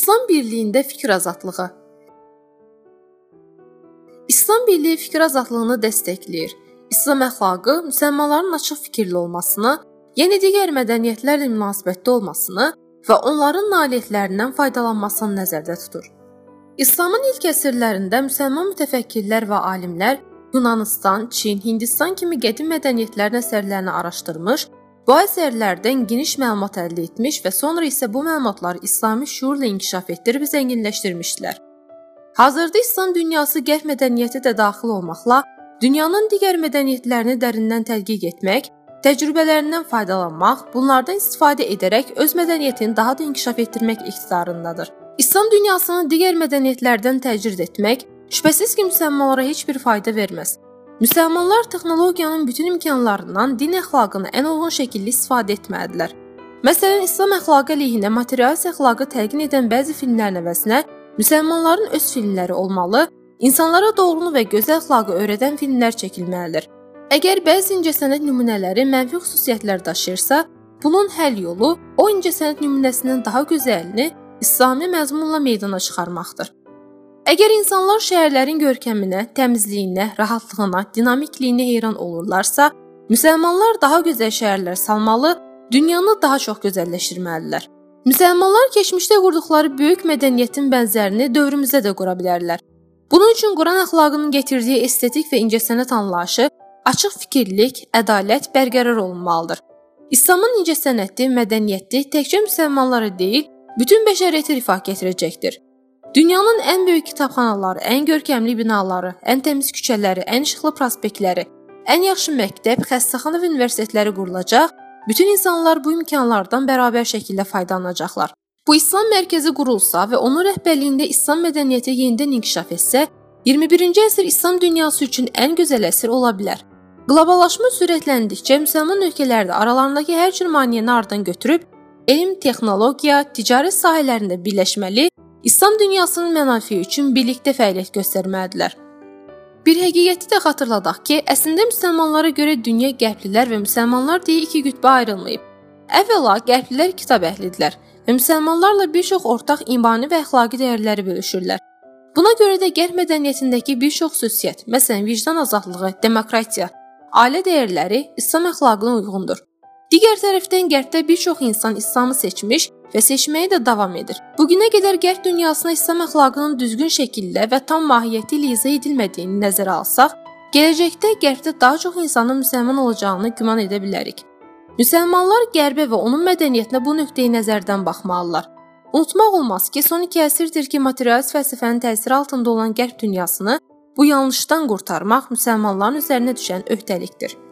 İslam birliyində fikir azadlığı. İslam birliyi fikir azadlığını dəstəkləyir. İslam əxlaqı müsəlmanların açıq fikirli olmasını, yeni digər mədəniyyətlərlə münasibətdə olmasını və onların nailiyyətlərindən faydalanmasını nəzərdə tutur. İslamın ilk əsrlərində müsəlman mütəfəkkirlər və alimlər Yunanistan, Çin, Hindistan kimi qədim mədəniyyətlərin əsərlərini araşdırmış, bu əsərlərdən geniş məlumat əldə etmiş və sonra isə bu məlumatları İslami şuurla inkişaf etdirib zənginləşdirmişdilər. Hazırda İslam dünyası qərb mədəniyyəti də daxil olmaqla dünyanın digər mədəniyyətlərini dərindən tədqiq etmək, təcrübələrindən faydalanmaq, bunlardan istifadə edərək öz mədəniyyətini daha da inkişaf etdirmək iqtidarındadır. İslam dünyasını digər mədəniyyətlərdən təcrid etmək şübhəsiz ki, müsəlmanlara heç bir fayda verməz. Müsəlmanlar texnologiyanın bütün imkanlarından din əxlaqını ən uyğun şəkildə istifadə etməlidirlər. Məsələn, İslam əxlaqı əleyhinə materialist əxlaqı təlqin edən bəzi filmlərin əvəzinə müsəlmanların öz filmləri olmalı, insanlara doğrunu və gözəl əxlaqı öyrədən filmlər çəkilməlidir. Əgər bəzi incəsənət nümunələri mənfi xüsusiyyətlər daşıyırsa, bunun həll yolu o incəsənət nümunəsindən daha gözəlini İslami məzmunla meydana çıxarmaqdır. Əgər insanlar şəhərlərin görkəminə, təmizliyinə, rahatlığına, dinamikliyinə heyran olurlarsa, müsəlmanlar daha gözəl şəhərlər salmalı, dünyanı daha çox gözəlləşdirməlidirlər. Müsəlmanlar keçmişdə qurduqları böyük mədəniyyətin bənzərini dövrümüzdə də qura bilərlər. Bunun üçün Quran əxlaqının gətirdiyi estetik və incəsənət anlayışı, açıq fikirlilik, ədalət bərqərar olunmalıdır. İslamın incəsənəti, mədəniyyəti təkcə müsəlmanlara deyil, bütün bəşəriyyətə rifah gətirəcəkdir. Dünyanın ən böyük kitabxanaları, ən görkəmli binaları, ən təmiz küçələri, ən işıqlı prospektləri, ən yaxşı məktəb, xəstəxana və universitetləri qurulacaq, bütün insanlar bu imkanlardan bərabər şəkildə faydalanacaqlar. Bu İslam mərkəzi qurulsa və onun rəhbərliyində İslam mədəniyyəti yenidən inkişaf etsə, 21-ci əsr İslam dünyası üçün ən gözəl əsr ola bilər. Qloballaşma sürətləndikcə müsəlman ölkələr də aralarındakı hər cür maneəni aradan götürüb, elm, texnologiya, ticarət sahələrində birləşməli, İslam dünyasının mənafiyi üçün birlikdə fəaliyyət göstərməlidirlər. Bir həqiqəti də xatırladaq ki, əslində müsəlmanlara görə dünya qərblilər və müsəlmanlar deyə iki qütbə ayrılmayıb. Əvvəla qərblilər kitab əhlidirlər və müsəlmanlarla bir çox ortaq imani və əxlaqi dəyərləri bölüşürlər. Buna görə də qərb mədəniyyətindəki bir çox xüsusiyyət, məsələn vicdan azadlığı, demokratiya, ailə dəyərləri İslam əxlaqına uyğundur. Digər tərəfdən qərbdə bir çox insan İslamı seçmiş və seçməyə də davam edir. Bugünə qədər qərb dünyasına İslam əxlaqının düzgün şəkildə və tam mahiyyəti ilə izah edilmədiyini nəzərə alsaq, gələcəkdə qərbdə daha çox insanın müsəlman olacağını güman edə bilərik. Müsəlmanlar qərbə və onun mədəniyyətinə bu nöqteyi nəzərdən baxmalılar. Unutmaq olmaz ki, son 2 əsrdir ki, materialist fəlsəfənin təsiri altında olan qərb dünyasını bu yanlışdan qurtarmaq müsəlmanların üzərinə düşən öhdəlikdir.